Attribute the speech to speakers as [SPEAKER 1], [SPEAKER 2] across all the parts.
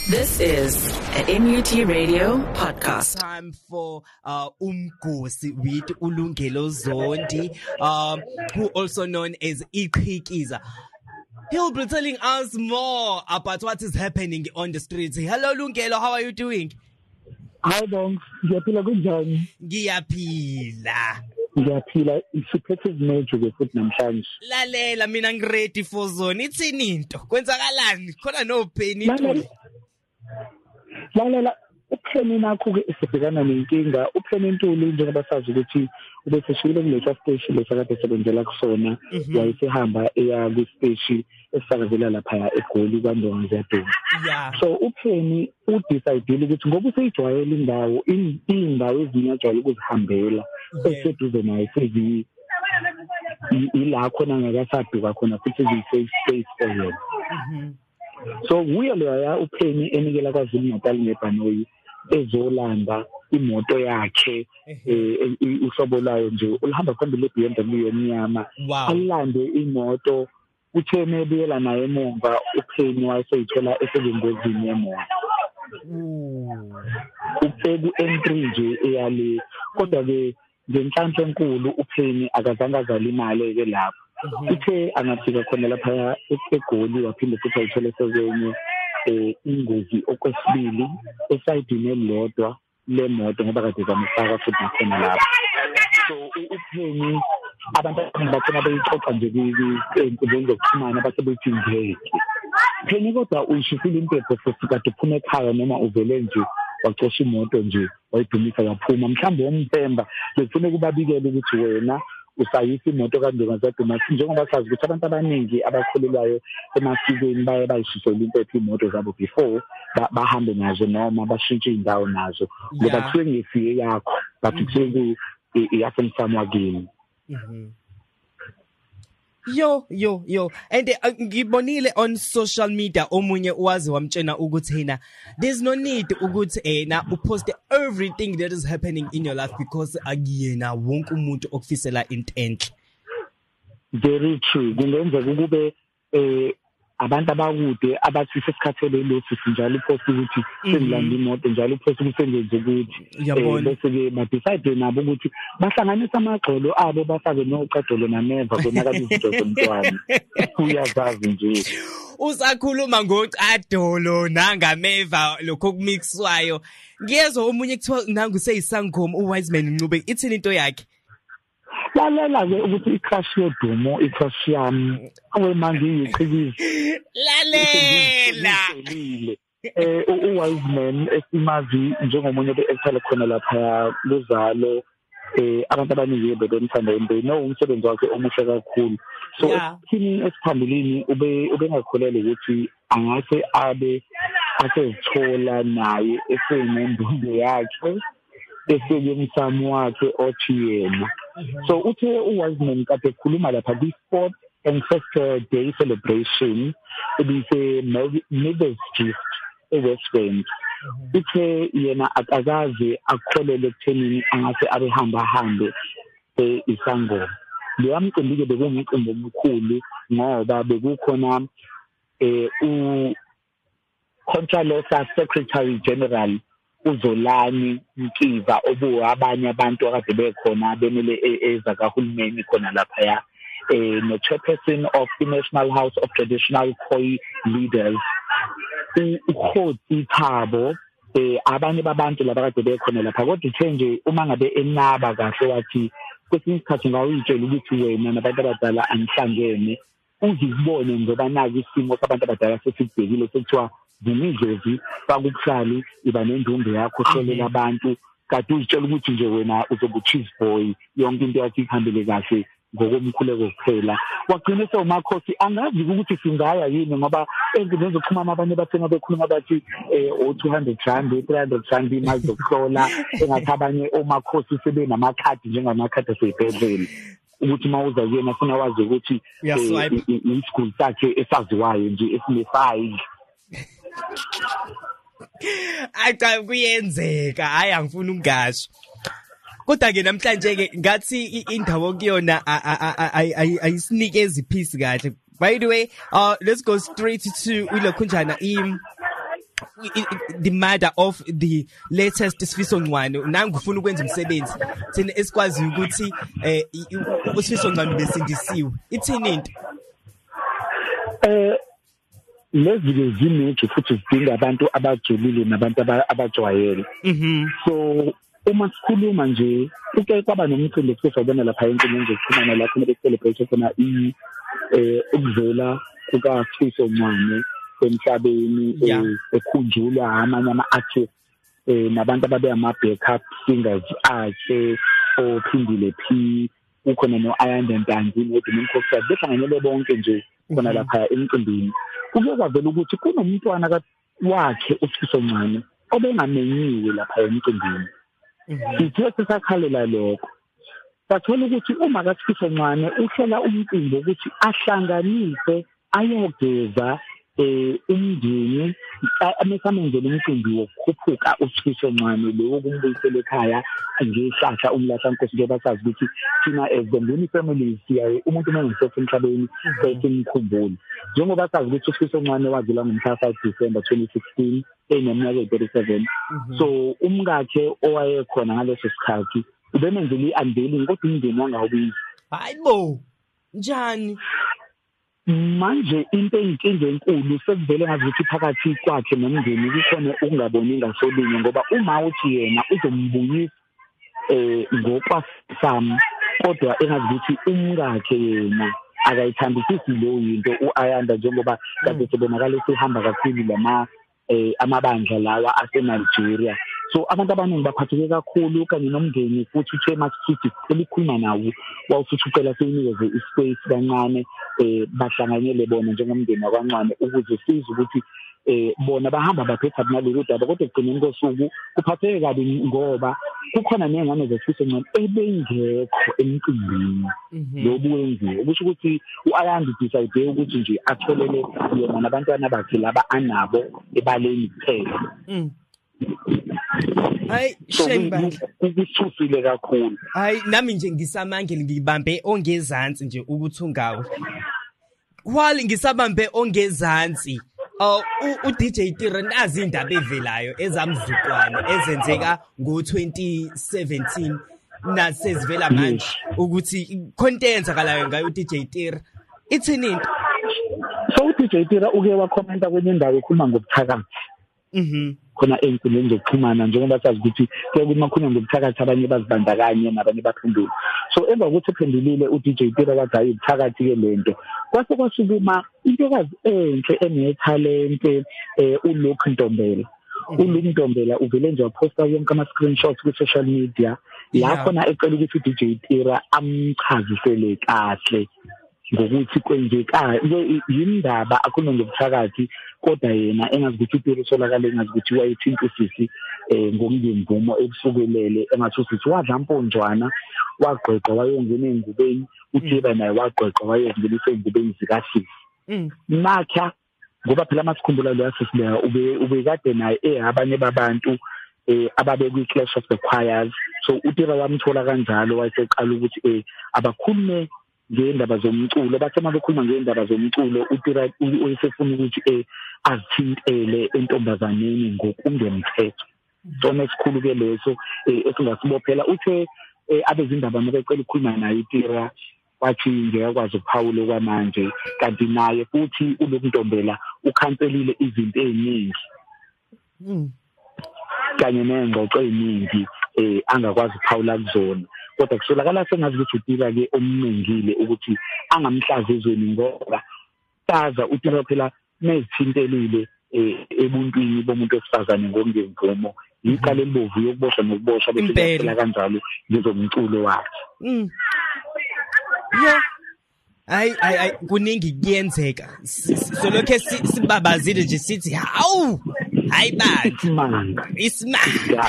[SPEAKER 1] This is a MUT Radio podcast.
[SPEAKER 2] Time for Umgosi with Ulungelo Zondi, who also known as Iqikiza. He'll be telling us more about what is happening on the streets. Hello, Lungelo, how are you doing?
[SPEAKER 3] Hi, Dong. Ngiyaphila kunjani? Ngiyaphila isiphethe major futhi namhlanje.
[SPEAKER 2] Lalela mina ngiready for zone. Ithini into? Kwenzakalani? Khona no pain into.
[SPEAKER 3] Lalela upheni nakho ke esibhekana nenkinga upheni intuli njengoba sazi ukuthi ubeseshile kulesa station lesakade sebenzela kusona wayesehamba eya ku station esakazela lapha eGoli kwaNdonga ziyaduma. So upheni udecide ukuthi ngoba useyijwayele indawo ezinye ajwayele ukuzihambela eseduze naye sethi ila khona ngakasaduka khona futhi safe space for him. So uye loya upheni enikela kwaZulu Natal ngebhanoyi ezolanda imoto yakhe uhlobo layo nje ulihamba phambili leBMW emnyama alande imoto utheme ebuyela naye emva upheni wayeseyithola esebenzini yemoto ubheku entry nje eyale kodwa ke ngenhlanhla enkulu upheni akazange azale imali ke lapho uthe angafika khona lapha eGoli waphinde futhi ayithole sezenye ingozi okwesibili esayidini elodwa lemoto ngoba kade zamfaka futhi khona lapho. So upheni abantu abathina beyixoxa nje kwinkundla zokuxhumana basebethi ngeke pheni kodwa uyishifile impepho futhi kade uphuma ekhaya noma uvele nje wacosha imoto nje wayidumisa yaphuma mhlawumbe wompemba befune kubabikela ukuthi wena usayisa imoto kaNdonga zaduma njengoba sazi ukuthi abantu abaningi abakholelwayo emasikweni baye bayishisela impepho imoto zabo before bahambe nazo noma bashintshe indawo nazo ngoba kuthiwe ngefike yakho bathi kuthiwe iyasemsamwakini.
[SPEAKER 2] Yo and ngibonile on social media omunye uwazi wamtshena ukuthi yena there's no need ukuthi upost everything that is happening in your life because akuyena wonke umuntu okufisela into enhle.
[SPEAKER 3] Very true. Kungenzeka ukube abantu abakude abathi sesikhathele lothi njalo upost ukuthi sengilanda imoto njalo upost ukuthi sengenze ukuthi bese ke ba decide nabo ukuthi bahlanganisa amagxolo abo bafake noqedolo nameva konakala izinto zomntwana uyazazi nje
[SPEAKER 2] usakhuluma ngoqadolo nangameva lokho kumixwayo ngiyezwa umunye kuthiwa nangu seyisangoma uWiseman Ncube ithini into yakhe
[SPEAKER 3] lalela ke ukuthi icrush yodumo icrush yami awemanje yiqhikiza
[SPEAKER 2] lalela
[SPEAKER 3] uWiseman esimazi njengomunye beector khona lapha lozalo abantu abaningi bebemthanda no umsebenzi wakhe omuhle kakhulu so kimi esiphambilini ubengakholele ukuthi angase abe asezithola naye esenembumbe yakhe eseke umsamo wakhe othi yena. So uthe uWiseman kade ekhuluma lapha kwi-4th Ancestor Day celebration ebise Mother's Gift eWest End. Uthe yena akazazi akholele ekuthenini angase abehambe isangoma. Leya mcimbi ke bekungumcimbi omkhulu ngoba bekukhona Contralosa Secretary General uZolani Mkiva obuwabanye abantu akade bekhona bemele ezakahulumeni khona lapha ya no chairperson of the National House of Traditional Khoi Leaders uKhotsi Thabo abanye babantu labakade bekhona lapha kodwa uthe nje uma ngabe enaba kahle wathi kwesinye isikhathi ngawuyitshela ukuthi wena nabantu abadala anihlangene uzibone ngoba naki isimo sabantu abadala sesibhekile sekuthiwa Dimidlozi bakuhlali iba nendumbe yakho hlolela abantu kade uzitshela ukuthi nje wena uzoba cheese boy yonke into yakhe ihambele kahle ngokomkhuleko kuphela wagcina sewumakhosi angazi ukuthi singaya yini ngoba engizenza ukuxhumana abanye bathenga bekhuluma bathi o200 rand 300 rand imali zokuhlola engathi abanye omakhosi sebenamakhadi njengamakhadi asebhedlela ukuthi mawuza kuyena funa wazi ukuthi isiguli sakhe esaziwayo nje esine5
[SPEAKER 2] Acha kuyenzeka hayi angifuni ukungasho kodwa ke namhlanje ke ngathi indawo kuyona ayisinikeza iphisi kahle. By the way, let's go straight to Ulokhunjana the mother of the latest Sifiso Ncwane nangu ufuna ukwenza umsebenzi thina esikwazi ukuthi uSifiso Ncwane besindisiwe ithini into
[SPEAKER 3] lezi zineje futhi zidinga abantu abajulile nabantu abajwayele so uma sikhuluma nje uke kwaba nomcimbi esizobona lapha enkundleni zokuxhumana lapho kumele celebrate khona ukuvela kuka Sifiso Ncwane emhlabeni ekhunjulwa amanye ama-artists nabantu ababe ama-backup singers akhe ophindile P ukhona no-Ayanda Ntanzi noDumi Mkhosikazi behlanganyele bonke nje khona lapha emcimbini kuyokuvela ukuthi kunomntwana wakhe uSifiso Ncwane obengamenyiwe lapha emcimbini sithe sisakhalela lokho sathola ukuthi uma kaSifiso Ncwane uhlela umcimbi ukuthi ahlanganise ayogeza umndeni amesamenzele umcimbi wokukhuphuka uSifiso Ncwane lo kumbuyisela ekhaya ngehlahla umlahla Nkosi njengoba sazi ukuthi thina as the Mboni family siyaye umuntu mengisethi emhlabeni esimkhumbula njengoba sazi ukuthi uSifiso Ncwane wazila ngomhla 5 December 2016 eneminyaka 37 so umkakhe owayekhona ngaleso sikhathi ubemenzele i-unveiling kodwa umndeni wangawubizi
[SPEAKER 2] hayibo njani
[SPEAKER 3] manje into eyinkinga enkulu sekuvele ngathi ukuthi phakathi kwakhe nomndeni kukhona ukungaboni ngasolinye ngoba uma uthi yena uzombuyisa ngokwasami kodwa engazi ukuthi umkakhe yena akayithandisisi leyo into uAyanda njengoba kade sebonakala esihamba kakhulu lama amabandla lawa aseNigeria so abantu abaningi baphatheke kakhulu kanye nomndeni futhi uthe masithi elikhuluma nawo wawufuthi ucela sinikeze ispace kancane bahlanganyele bona njengomndeni wakwaNcwane ukuze size ukuthi bona bahamba baphetha nalolu daba kodwa egcineni kosuku kuphatheke kabi ngoba kukhona nengane zeSifiso Ncwane ebengekho emcimbini lobuwenziwe ukusho ukuthi uAyanda decide ukuthi nje atholele yena nabantwana bakhe laba anabo ebaleni kuphela
[SPEAKER 2] hayi shemba
[SPEAKER 3] ukuthusile kakhulu
[SPEAKER 2] hayi nami nje ngisamangele ngibambe ongezansi nje ukuthi ungawo kwali ngisabambe ongezansi uDJ Tira nazi indaba evelayo ezamzukwana ezenzeka ngo2017 nasezivela manje ukuthi contentakalayo ngayo uDJ Tira ithini into
[SPEAKER 3] so uDJ Tira uke wakhomenta kwenye indawo ekhuluma ngobuthakathi khona enkundleni zokuxhumana njengoba sazi ukuthi kuyakuma khona ngobuthakathi abanye bazibandakanye nabanye baphendula so emva kokuthi ephendulile uDJ Tira wathi hayi ubuthakathi ke lento kwase kwasukuma intokazi enhle enethalente uLuke Ntombela uLuke Ntombela uvele nje waposta yonke ama screenshots ku social media la khona ecela ukuthi uDJ Tira amchazisele kahle ngokuthi kwenzeka yindaba akhuluma ngobuthakathi kodwa yena engazi ukuthi uTira usolakala engazi ukuthi wayethinta usisi ngomndimvumo ebusukelele engathi usisi wadla mponjwana wagqeqwa wayongena engubeni uTira naye wagqeqwa wayongena engubeni zikaSisi makha ngoba phela masikhumbula lo yasisileya ube kade naye abanye babantu ababe kwi Clash of the Choirs so uTira wamthola kanjalo wayeseqala ukuthi abakhulume ngendaba zomculo bathe mabekhuluma ngendaba zomculo uTira uyisefuna ukuthi azithintele entombazaneni ngokungemthetho sona esikhulu ke leso esingasibophela uthe abezindaba mabecela ukukhuluma naye uTira wathi ngiyakwazi ukuphawula kwamanje kanti naye futhi uLuke Ntombela ukhanselile izinto eziningi kanye nengxoxo eziningi angakwazi ukuphawula kuzona kodwa kusolakala sengazi ukuthi uTira ke omnengile ukuthi angamhlazi ezweni ngoba saza uTira phela nezithintelile ebuntwini bomuntu osifazane ngomngemvumo iqala elibovu yokuboshwa nokuboshwa bese phela kanjalo ngezomculo wakhe
[SPEAKER 2] hayi kuningi kuyenzeka solokho sibabazile nje sithi hawu hayi bandla isimanga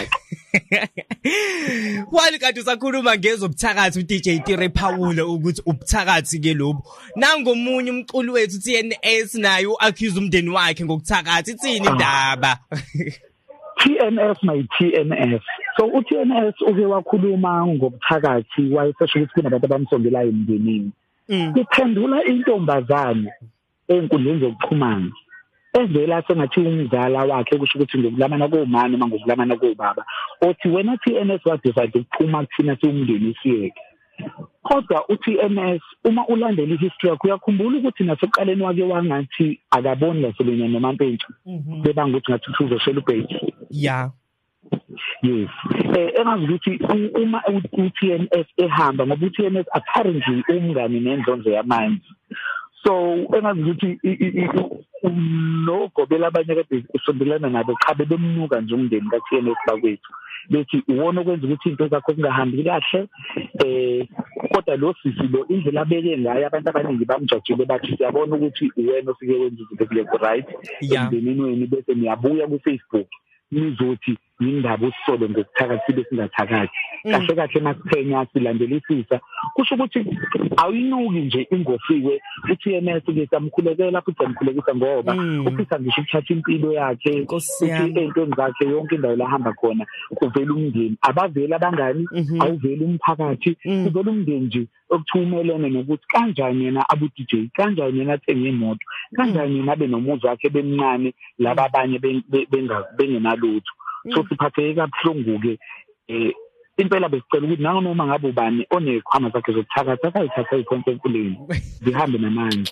[SPEAKER 2] wali kanti usakhuluma ngezobuthakathi uDJ Tira ephawula ukuthi ubuthakathi ke lobo nangomunye umculi wethu TNS naye uaccuse umndeni wakhe ngokuthakathi ithini indaba
[SPEAKER 3] TNS my TNS so uTNS uke wakhuluma ngobuthakathi wayesho ukuthi kunabantu abamsongelayo emndenini kuphendula intombazane enkundleni zokuxhumana evela sengathi umzala wakhe kusho ukuthi ngokulamana komama noma ngokulamana kobaba othi wena TNS wa decide ukuphuma kuthina siumndeni siyeke kodwa uTNS uma ulandela ihistory yakho uyakhumbula ukuthi nasekuqaleni wake wangathi akaboni laselenya noMampethu bebanga ukuthi ngathi uzoshela ubheki
[SPEAKER 2] yeah
[SPEAKER 3] yes engazi ukuthi uma uTNS ehamba ngoba uTNS apparently umngani nendonzo yamanzi so engazi ukuthi no gobela abanye kade usondelana nabo cha bebemnuka nje umndeni kaTNS bakwethu bethi uwona ukwenza ukuthi into zakho zingahambi kahle kodwa lo sisi lo indlela abeke ngayo abantu abaningi bamjajile bathi siyabona ukuthi uwena ofike wenza izinto ezileko right emndenini wenu bese niyabuya ku Facebook nizothi indaba usisole ngokuthakathile singathakathi kahle kahle masiphenya silandelisisa kusho ukuthi ayinuki nje ingofiwe uTNS ke samkhulekela futhi samkhulekisa ngoba ufisa ngisho ukuthatha impilo yakhe ukuthi into zakhe yonke indawo la hamba khona kuvela umndeni abavela abangani awuvela umphakathi kuvela umndeni nje okuthumelene nokuthi kanjani yena abu DJ kanjani yena athenge imoto kanjani yena abe nomuzi wakhe bemncane laba abanye bengenalutho so siphatheke kabuhlungu ke impela besicela ukuthi noma ngabe ubani onekhwama zakhe zokuthakatha akayithatha ikhonto emfuleni zihambe namanje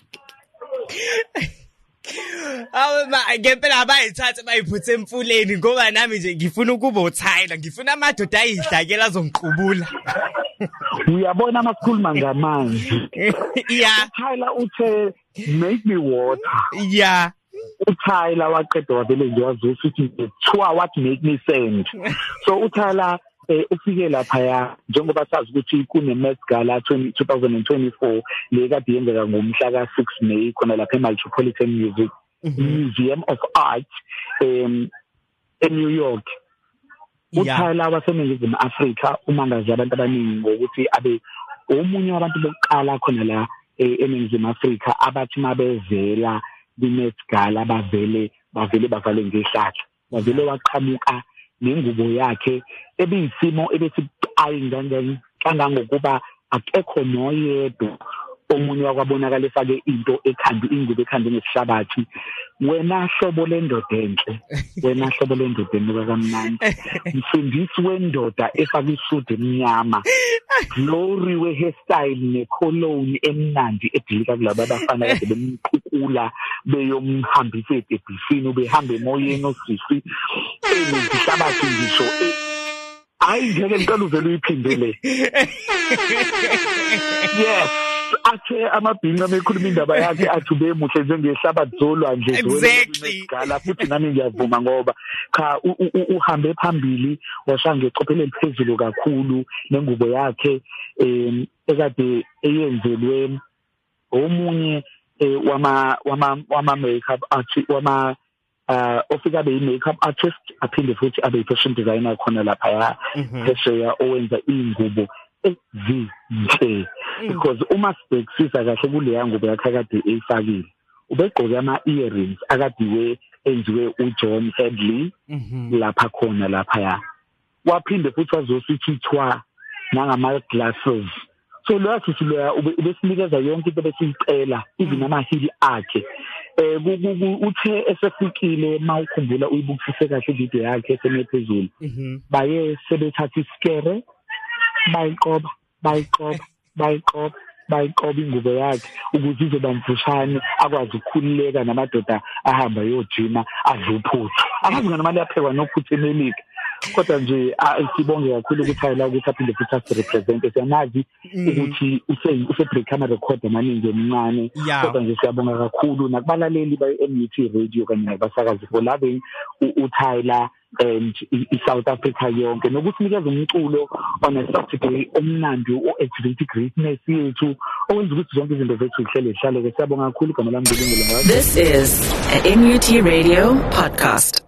[SPEAKER 2] ngempela abayithathe bayiphuthe emfuleni ngoba nami nje ngifuna ukuba uTyler ngifuna amadoda ayidlakela azongiqubula
[SPEAKER 3] uyabona amakhuluma ngamanzi
[SPEAKER 2] yeah
[SPEAKER 3] Tyler uthe make me water
[SPEAKER 2] yeah
[SPEAKER 3] uTyler waqeda wavele nje wazosuthi kuthiwa what make me send so uTyler ufike lapha ya njengoba sazi ukuthi kune Met Gala 2024 le kade yenzeka ngomhla ka6 May khona lapha eMetropolitan Museum of Art eNew York uTyler waseNingizimu Afrika umangazi abantu abaningi ngokuthi abe omunye wabantu bokuqala khona la eNingizimu Afrika abathi mabezela Met Gala bavele bavale ngehlahla bavele waqhamuka nengubo yakhe ebiyisimo ebethi ayingangani kangangokuba akekho noyedwa omunye wakwabonakala efake into ekhanda ingubo ekhanda ngesihlabathi wena hlobo lendoda enhle wena hlobo lendoda enuka kamnandi mfundisi wendoda efaka isudu emnyama glory we hairstyle necologne emnandi edilika kulabo abafana kade bemqhukula beyomhambisa ebhifini behambe emoyeni osisi ezihlabathi ngisho hayi ngeke ngicela uvele uyiphindele yes athe amabhinqa bekhuluma indaba yakhe athi bemuhle njengehlabathi zolwandle
[SPEAKER 2] exactly
[SPEAKER 3] futhi nami ngiyavuma ngoba cha uhambe phambili washanga eqophele liphezulu kakhulu nengubo yakhe ekade eyenzelwe omunye wama makeup artist ofika be makeup artist aphinde futhi abe fashion designer khona lapha phesheya owenza ingubo ezinhle because uma sibhekisisa kahle kuleya ngubo yakhe kade eyifakile ubegqoke ama earrings akadiwe enziwe uJohn Hadley lapha khona lapha ya waphinde futhi wazosithithwa nangama glasses so lokho siloya ubesinikeza yonke into besicela even amahili akhe uthe esefikile mawukhumbula uyibukisise kahle video yakhe esemephezulu baye sebethatha iskere bayiqoba ingubo yakhe ukuze izoba mfushane akwazi ukukhululeka namadoda ahamba yojima azuphuthu akazi ngani mali yaphekwa nophuthu emelika kodwa nje sibonge kakhulu ukuthi ayela ukuthi aphinde futhi asirepresent siyamazi ukuthi use-break ama record amaningi emncane kodwa nje siyabonga kakhulu nakubalaleli ba-MUT radio kanye nabasakazi for loving uTyler and iSouth Africa yonke nokuthi nikeza umculo on a Saturday omnandi o-activate greatness yethu owenza ukuthi zonke izinto zethu zihlale ke siyabonga kakhulu igama lami ngilungile.
[SPEAKER 1] This is a MUT Radio podcast.